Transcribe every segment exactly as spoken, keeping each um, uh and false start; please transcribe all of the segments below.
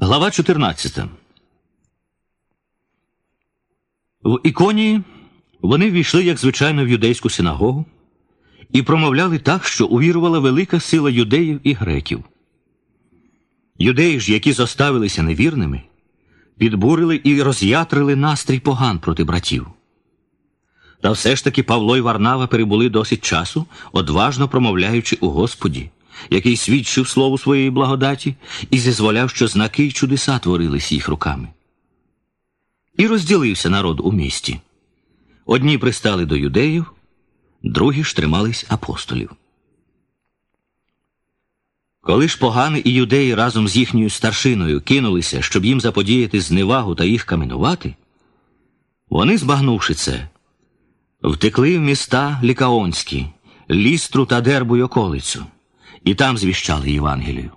Глава чотирнадцята. В Іконії вони ввійшли, як звичайно, в юдейську синагогу і промовляли так, що увірувала велика сила юдеїв і греків. Юдеї ж, які зоставилися невірними, підбурили і роз'ятрили настрій поган проти братів. Та все ж таки Павло і Варнава перебули досить часу, одважно промовляючи у Господі, який свідчив слову своєї благодаті і зізволяв, що знаки й чудеса творились їх руками. І розділився народ у місті. Одні пристали до юдеїв, другі ж тримались апостолів. Коли ж погани і юдеї разом з їхньою старшиною кинулися, щоб їм заподіяти зневагу та їх каменувати, вони, збагнувши це, втекли в міста Лікаонські, Лістру та Дербу й околицю, і там звіщали Євангелію.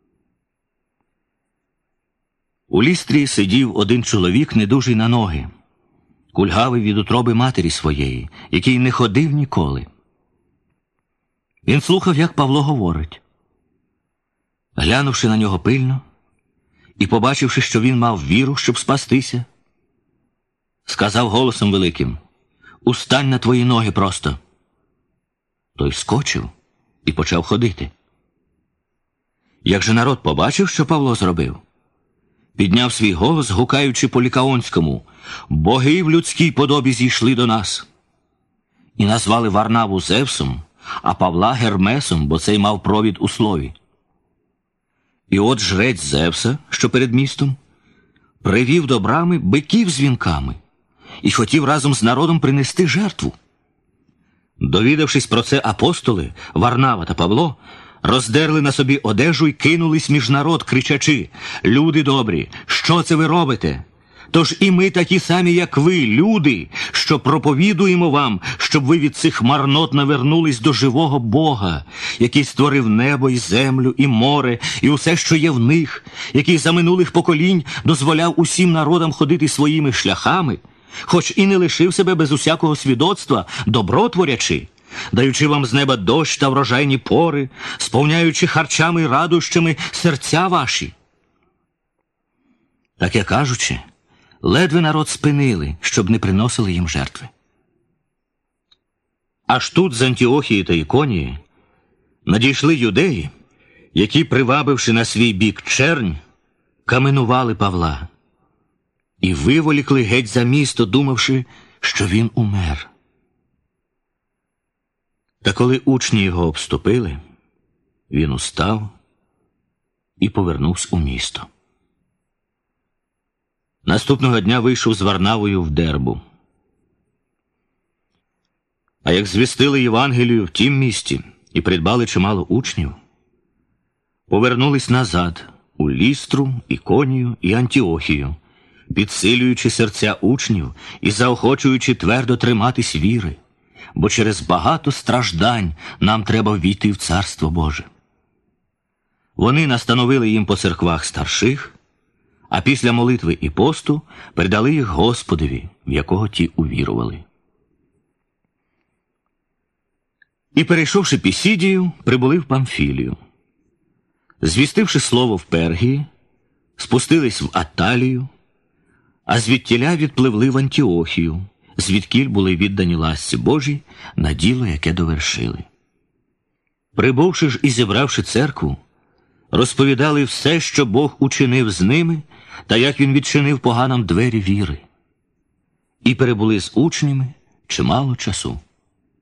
У Лістрі сидів один чоловік, недужий на ноги, кульгавий від утроби матері своєї, який не ходив ніколи. Він слухав, як Павло говорить. Глянувши на нього пильно і побачивши, що він мав віру, щоб спастися, сказав голосом великим: «Устань на твої ноги просто!» Той скочив і почав ходити. Як же народ побачив, що Павло зробив, підняв свій голос, гукаючи по-лікаонському: «Боги в людській подобі зійшли до нас!» І назвали Варнаву Зевсом, а Павла Гермесом, бо цей мав провід у слові. І от жрець Зевса, що перед містом, привів до брами биків з вінками і хотів разом з народом принести жертву. Довідавшись про це, апостоли, Варнава та Павло, роздерли на собі одежу й кинулись між народ, кричачи: «Люди добрі, що це ви робите? Тож і ми такі самі, як ви, люди, що проповідуємо вам, щоб ви від цих марнот навернулись до живого Бога, який створив небо і землю, і море, і усе, що є в них, який за минулих поколінь дозволяв усім народам ходити своїми шляхами, хоч і не лишив себе без усякого свідоцтва, добро творячи, даючи вам з неба дощ та врожайні пори, сповняючи харчами й радощами серця ваші». Таке кажучи, ледве народ спинили, щоб не приносили їм жертви. Аж тут з Антіохії та Іконії надійшли юдеї, які, привабивши на свій бік чернь, каменували Павла і виволікли геть за місто, думавши, що він умер. Та коли учні його обступили, він устав і повернувся у місто. Наступного дня вийшов з Варнавою в Дербу. А як звістили Євангелію в тім місті і придбали чимало учнів, повернулись назад у Лістру, Іконію і Антіохію, підсилюючи серця учнів і заохочуючи твердо триматись віри, бо через багато страждань нам треба ввійти в Царство Боже. Вони настановили їм по церквах старших, а після молитви і посту передали їх Господові, в якого ті увірували. І, перейшовши Пісідію, прибули в Памфілію. Звістивши слово в Пергії, спустились в Атталію, а звідтіля відпливли в Антіохію, звідкіль були віддані ласці Божій на діло, яке довершили. Прибувши ж і зібравши церкву, розповідали все, що Бог учинив з ними, та як він відчинив поганам двері віри. І перебули з учнями чимало часу.